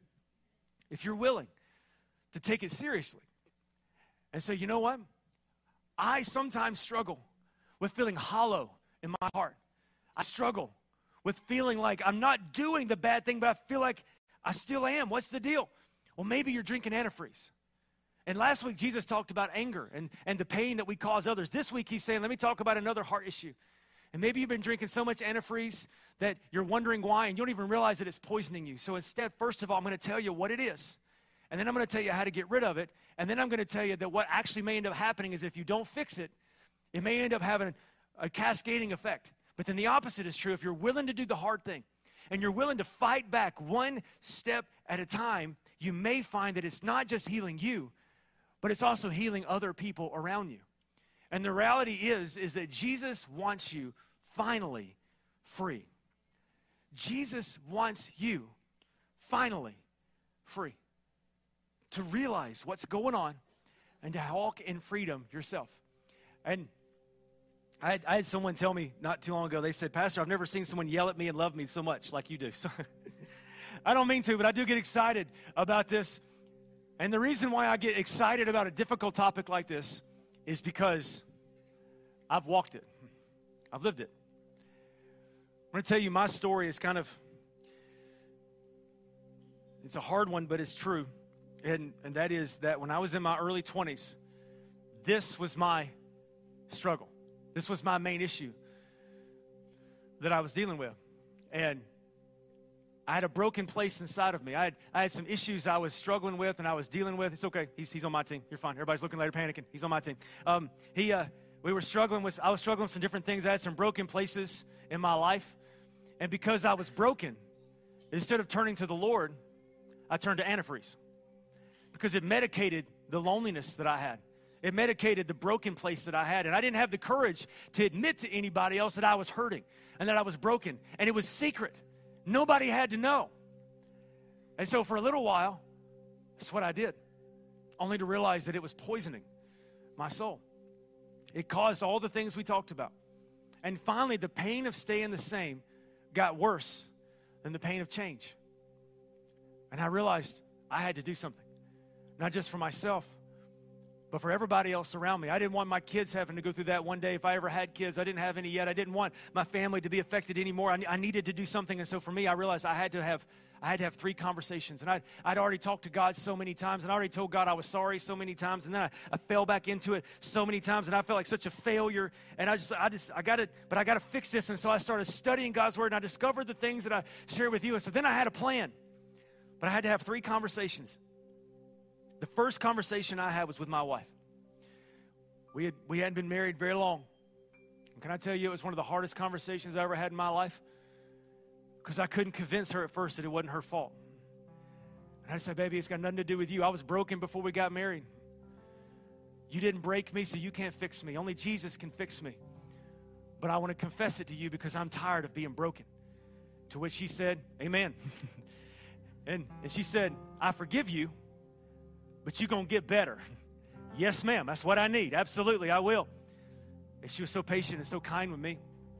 If you're willing to take it seriously and say, you know what? I sometimes struggle with feeling hollow in my heart. I struggle with feeling like I'm not doing the bad thing, but I feel like I still am. What's the deal? Well, maybe you're drinking antifreeze. And last week, Jesus talked about anger and, and the pain that we cause others. This week, he's saying, let me talk about another heart issue. And maybe you've been drinking so much antifreeze that you're wondering why, and you don't even realize that it's poisoning you. So instead, first of all, I'm going to tell you what it is. And then I'm going to tell you how to get rid of it. And then I'm going to tell you that what actually may end up happening is if you don't fix it, it may end up having a cascading effect. But then the opposite is true. If you're willing to do the hard thing, and you're willing to fight back one step at a time, you may find that it's not just healing you, but it's also healing other people around you. And the reality is, is that Jesus wants you finally free. Jesus wants you finally free. To realize what's going on and to walk in freedom yourself. And I had, I had someone tell me not too long ago, they said, Pastor, I've never seen someone yell at me and love me so much like you do. So I don't mean to, but I do get excited about this. And the reason why I get excited about a difficult topic like this is because I've walked it. I've lived it. I'm going to tell you my story is kind of, it's a hard one, but it's true. And, and that is that when I was in my early twenties, this was my struggle. This was my main issue that I was dealing with. And I had a broken place inside of me. I had, I had some issues I was struggling with and I was dealing with. It's okay. He's, he's on my team. You're fine. Everybody's looking later panicking. He's on my team. Um, he, uh, we were struggling with, I was struggling with some different things. I had some broken places in my life. And because I was broken, instead of turning to the Lord, I turned to antifreeze. Because it medicated the loneliness that I had. It medicated the broken place that I had. And I didn't have the courage to admit to anybody else that I was hurting and that I was broken. And it was secret. Nobody had to know. And so for a little while, that's what I did. Only to realize that it was poisoning my soul. It caused all the things we talked about. And finally, the pain of staying the same got worse than the pain of change. And I realized I had to do something. Not just for myself, but for everybody else around me. I didn't want my kids having to go through that one day. If I ever had kids, I didn't have any yet. I didn't want my family to be affected anymore. I, I needed to do something. And so for me, I realized I had to have I had to have three conversations. And I'd, I'd already talked to God so many times, and I already told God I was sorry so many times. And then I, I fell back into it so many times, and I felt like such a failure. And I just, I just, I got to, but I got to fix this. And so I started studying God's word, and I discovered the things that I shared with you. And so then I had a plan, but I had to have three conversations. The first conversation I had was with my wife. We, had, we hadn't been married very long. And can I tell you, it was one of the hardest conversations I ever had in my life, because I couldn't convince her at first that it wasn't her fault. And I said, baby, it's got nothing to do with you. I was broken before we got married. You didn't break me, so you can't fix me. Only Jesus can fix me. But I want to confess it to you because I'm tired of being broken. To which she said, amen. and, and she said, I forgive you, but you're going to get better. Yes, ma'am, that's what I need. Absolutely, I will. And she was so patient and so kind with me.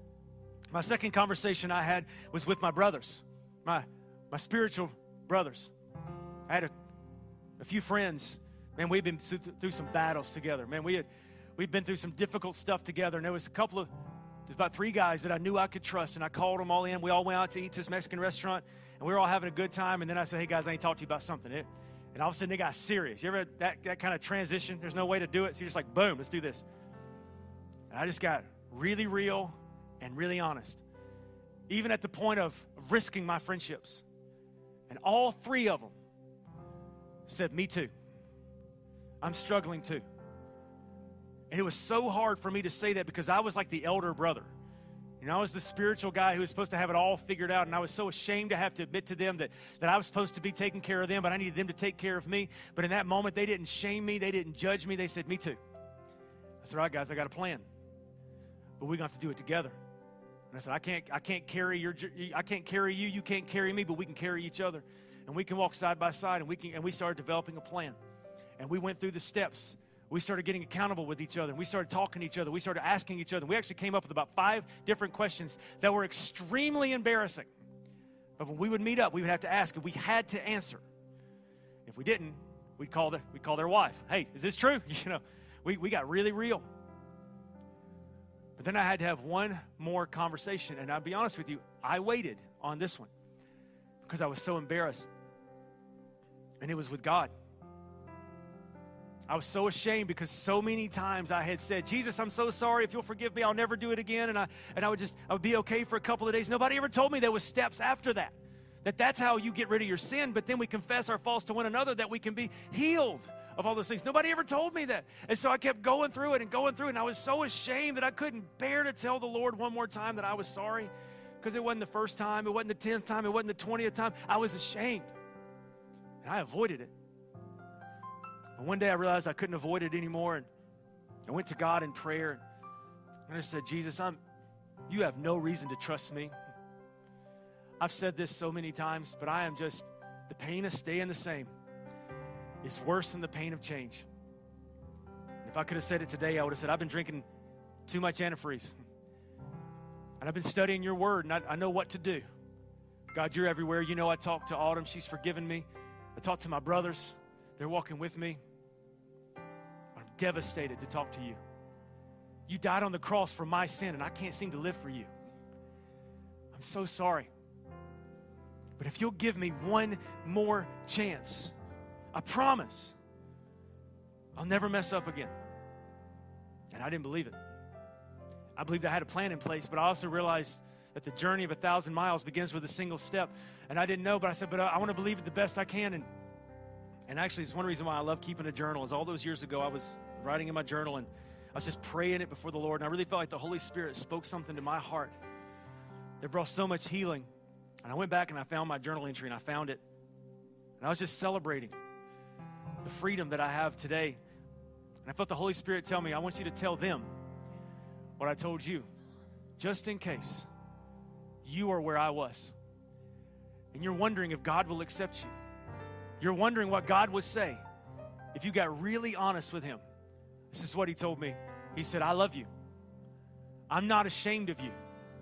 My second conversation I had was with my brothers, my, my spiritual brothers. I had a, a few friends. Man, we've been through, through some battles together. Man, we had, we've been through some difficult stuff together. And there was a couple of, there's about three guys that I knew I could trust. And I called them all in. We all went out to eat to this Mexican restaurant. And we were all having a good time. And then I said, hey, guys, I need to talk to you about something. It, and all of a sudden, they got serious. You ever had that, that kind of transition? There's no way to do it. So you're just like, boom, let's do this. And I just got really real and really honest. Even at the point of risking my friendships. And all three of them said, me too. I'm struggling too. And it was so hard for me to say that because I was like the elder brother. You know, I was the spiritual guy who was supposed to have it all figured out, and I was so ashamed to have to admit to them that, that I was supposed to be taking care of them, but I needed them to take care of me. But in that moment, they didn't shame me. They didn't judge me. They said, me too. I said, all right, guys, I got a plan. But we're going to have to do it together. And I said, I can't, I can't carry your, I can't carry you. You can't carry me, but we can carry each other. And we can walk side by side, and we can, and we started developing a plan. And we went through the steps. We started getting accountable with each other. We started talking to each other. We started asking each other. We actually came up with about five different questions that were extremely embarrassing. But when we would meet up, we would have to ask, and we had to answer. If we didn't, we'd call, the, we'd call their wife. Hey, is this true? You know, we, we got really real. But then I had to have one more conversation. And I'll be honest with you, I waited on this one because I was so embarrassed. And it was with God. I was so ashamed because so many times I had said, Jesus, I'm so sorry. If you'll forgive me, I'll never do it again. And I and I would just, I would be okay for a couple of days. Nobody ever told me there was steps after that. That that's how you get rid of your sin, but then we confess our faults to one another that we can be healed of all those things. Nobody ever told me that. And so I kept going through it and going through it. And I was so ashamed that I couldn't bear to tell the Lord one more time that I was sorry. Because it wasn't the first time. It wasn't the tenth time. It wasn't the twentieth time. I was ashamed. And I avoided it. And one day I realized I couldn't avoid it anymore, and I went to God in prayer, and I said, Jesus, I'm, you have no reason to trust me. I've said this so many times, but I am just, the pain of staying the same is worse than the pain of change. And if I could have said it today, I would have said, I've been drinking too much antifreeze, and I've been studying your word, and I, I know what to do. God, you're everywhere. You know, I talked to Autumn. She's forgiven me. I talked to my brothers. They're walking with me. I'm devastated to talk to you. You died on the cross for my sin, and I can't seem to live for you. I'm so sorry. But if you'll give me one more chance, I promise I'll never mess up again. And I didn't believe it. I believed I had a plan in place, but I also realized that the journey of a thousand miles begins with a single step. And I didn't know, but I said, but I, I want to believe it the best I can. And And actually, it's one reason why I love keeping a journal is all those years ago, I was writing in my journal, and I was just praying it before the Lord, and I really felt like the Holy Spirit spoke something to my heart that brought so much healing. And I went back and I found my journal entry, and I found it. And I was just celebrating the freedom that I have today. And I felt the Holy Spirit tell me, I want you to tell them what I told you, just in case you are where I was. And you're wondering if God will accept you. You're wondering what God would say if you got really honest with him. This is what he told me. He said, I love you. I'm not ashamed of you.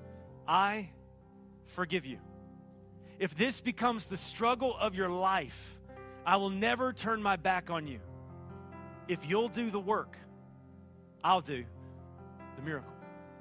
I forgive you. If this becomes the struggle of your life, I will never turn my back on you. If you'll do the work, I'll do the miracle.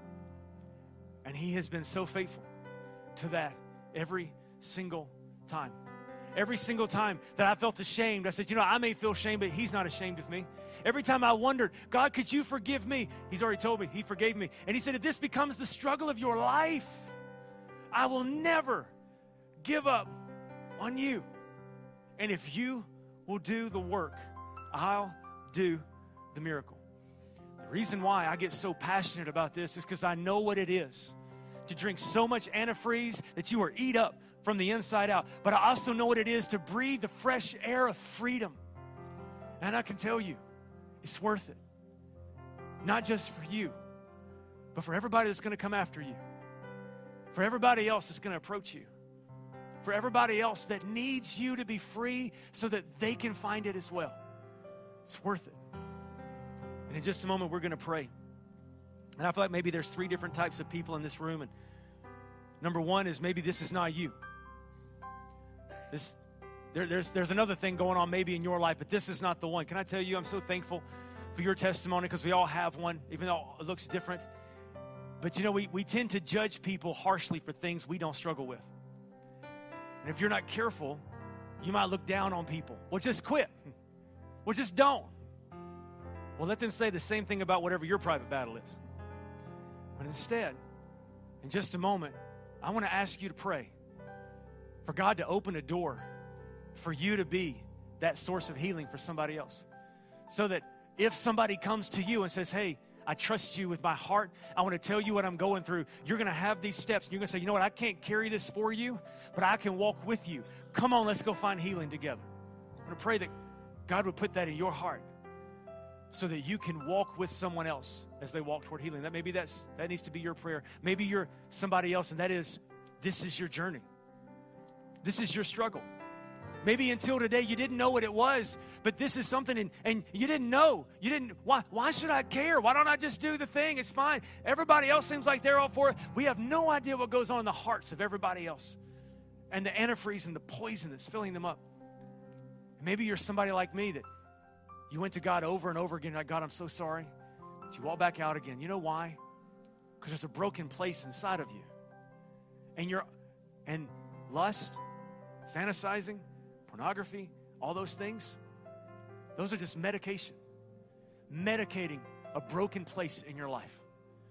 And he has been so faithful to that every single time. Every single time that I felt ashamed, I said, you know, I may feel shame, but he's not ashamed of me. Every time I wondered, God, could you forgive me? He's already told me he forgave me. And he said, if this becomes the struggle of your life, I will never give up on you. And if you will do the work, I'll do the miracle. The reason why I get so passionate about this is because I know what it is to drink so much antifreeze that you are eat up from the inside out. But I also know what it is to breathe the fresh air of freedom. And I can tell you, it's worth it. Not just for you, but for everybody that's going to come after you. For everybody else that's going to approach you. For everybody else that needs you to be free so that they can find it as well. It's worth it. And in just a moment, we're going to pray. And I feel like maybe there's three different types of people in this room. And number one is maybe this is not you. This, there, there's, there's another thing going on maybe in your life, but this is not the one. Can I tell you, I'm so thankful for your testimony because we all have one, even though it looks different. But you know, we, we tend to judge people harshly for things we don't struggle with. And if you're not careful, you might look down on people. Well, just quit. Well, just don't. Well, let them say the same thing about whatever your private battle is. But instead, in just a moment, I want to ask you to pray for God to open a door for you to be that source of healing for somebody else. So that if somebody comes to you and says, hey, I trust you with my heart, I want to tell you what I'm going through, you're going to have these steps. And you're going to say, you know what, I can't carry this for you, but I can walk with you. Come on, let's go find healing together. I'm going to pray that God would put that in your heart, so that you can walk with someone else as they walk toward healing. That maybe that's that needs to be your prayer. Maybe you're somebody else, and that is, this is your journey. This is your struggle. Maybe until today you didn't know what it was, but this is something, and, and you didn't know. You didn't, why, why should I care? Why don't I just do the thing? It's fine. Everybody else seems like they're all for it. We have no idea what goes on in the hearts of everybody else, and the antifreeze and the poison that's filling them up. Maybe you're somebody like me that you went to God over and over again, like, God, I'm so sorry. But you walk back out again. You know why? Because there's a broken place inside of you. And you're, and lust, fantasizing, pornography, all those things, those are just medication. Medicating a broken place in your life.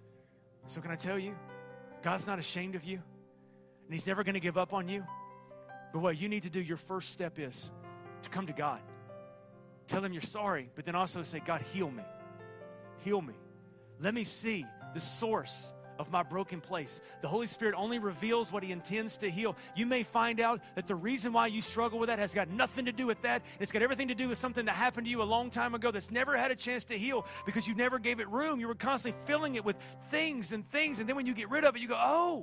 So can I tell you, God's not ashamed of you, and He's never going to give up on you. But what you need to do, your first step is to come to God. Tell Him you're sorry, but then also say, God, heal me. Heal me. Let me see the source of my broken place. The Holy Spirit only reveals what He intends to heal. You may find out that the reason why you struggle with that has got nothing to do with that. It's got everything to do with something that happened to you a long time ago that's never had a chance to heal because you never gave it room. You were constantly filling it with things and things, and then when you get rid of it, you go, oh,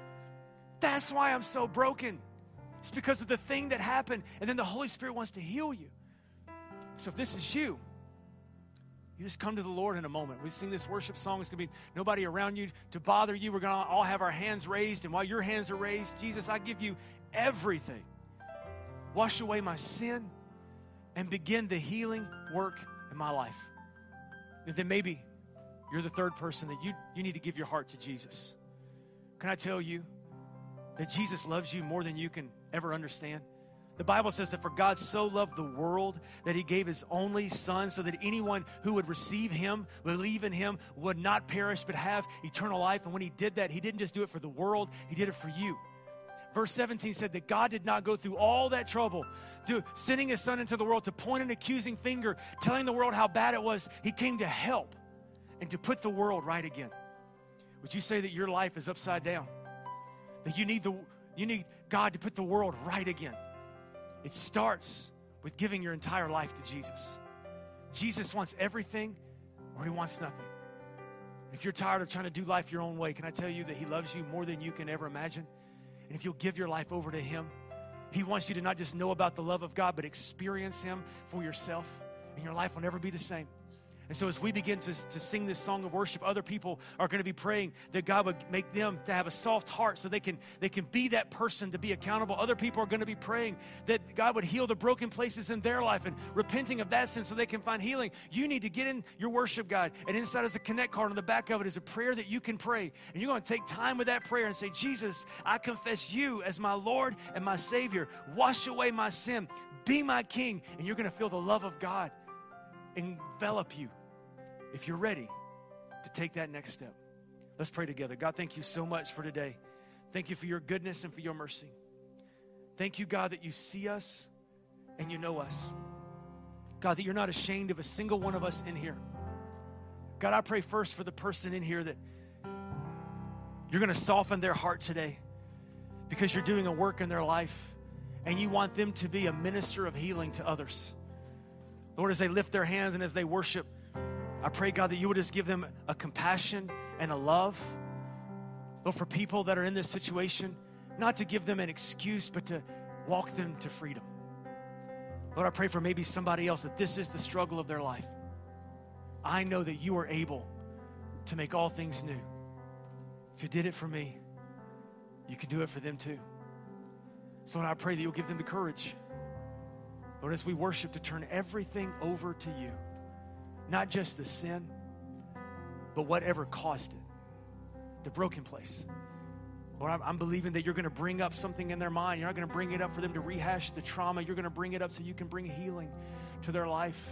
that's why I'm so broken. It's because of the thing that happened, and then the Holy Spirit wants to heal you. So if this is you, you just come to the Lord in a moment. We sing this worship song. It's going to be nobody around you to bother you. We're going to all have our hands raised. And while your hands are raised, Jesus, I give you everything. Wash away my sin and begin the healing work in my life. And then maybe you're the third person that you, you need to give your heart to Jesus. Can I tell you that Jesus loves you more than you can ever understand? The Bible says that for God so loved the world that He gave His only Son so that anyone who would receive Him, believe in Him, would not perish but have eternal life. And when He did that, He didn't just do it for the world, He did it for you. Verse seventeen said that God did not go through all that trouble to sending His Son into the world to point an accusing finger, telling the world how bad it was. He came to help and to put the world right again. Would you say that your life is upside down? That you need the you need God to put the world right again? It starts with giving your entire life to Jesus. Jesus wants everything or He wants nothing. If you're tired of trying to do life your own way, can I tell you that He loves you more than you can ever imagine? And if you'll give your life over to Him, He wants you to not just know about the love of God, but experience Him for yourself, and your life will never be the same. And so as we begin to, to sing this song of worship, other people are going to be praying that God would make them to have a soft heart so they can, they can be that person to be accountable. Other people are going to be praying that God would heal the broken places in their life and repenting of that sin so they can find healing. You need to get in your worship guide, and inside is a connect card. On the back of it is a prayer that you can pray. And you're going to take time with that prayer and say, Jesus, I confess you as my Lord and my Savior. Wash away my sin. Be my King. And you're going to feel the love of God envelop you if you're ready to take that next step. Let's pray together. God, thank you so much for today. Thank you for your goodness and for your mercy. Thank you, God, that you see us and you know us. God, that you're not ashamed of a single one of us in here. God, I pray first for the person in here that you're going to soften their heart today because you're doing a work in their life and you want them to be a minister of healing to others. Lord, as they lift their hands and as they worship, I pray, God, that you would just give them a compassion and a love. Lord, for people that are in this situation, not to give them an excuse, but to walk them to freedom. Lord, I pray for maybe somebody else that this is the struggle of their life. I know that you are able to make all things new. If you did it for me, you can do it for them too. So Lord, I pray that you'll give them the courage, Lord, as we worship, to turn everything over to you. Not just the sin, but whatever caused it, the broken place. Lord, I'm, I'm believing that you're going to bring up something in their mind. You're not going to bring it up for them to rehash the trauma. You're going to bring it up so you can bring healing to their life.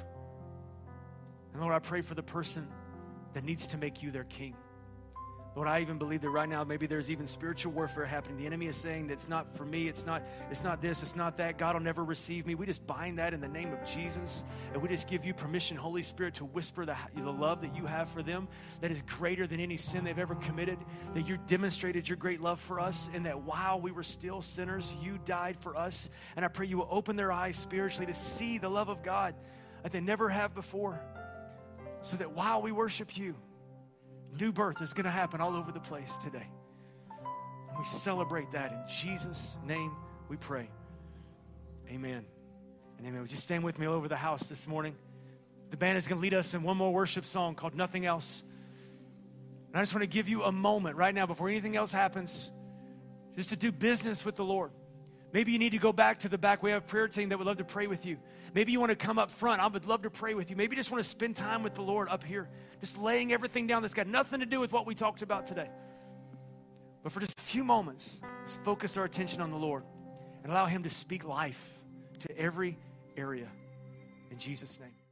And Lord, I pray for the person that needs to make you their king. Lord, I even believe that right now maybe there's even spiritual warfare happening. The enemy is saying that it's not for me, it's not, it's not this, it's not that. God will never receive me. We just bind that in the name of Jesus, and we just give you permission, Holy Spirit, to whisper the, the love that you have for them that is greater than any sin they've ever committed, that you demonstrated your great love for us, and that while we were still sinners, you died for us. And I pray you will open their eyes spiritually to see the love of God that they never have before, so that while we worship you, new birth is going to happen all over the place today. And we celebrate that. In Jesus' name we pray. Amen and amen. Would you stand with me all over the house this morning? The band is going to lead us in one more worship song called Nothing Else. And I just want to give you a moment right now before anything else happens, just to do business with the Lord. Maybe you need to go back to the back. We have a prayer team that would love to pray with you. Maybe you want to come up front. I would love to pray with you. Maybe you just want to spend time with the Lord up here, just laying everything down that's got nothing to do with what we talked about today. But for just a few moments, let's focus our attention on the Lord and allow him to speak life to every area in Jesus' name.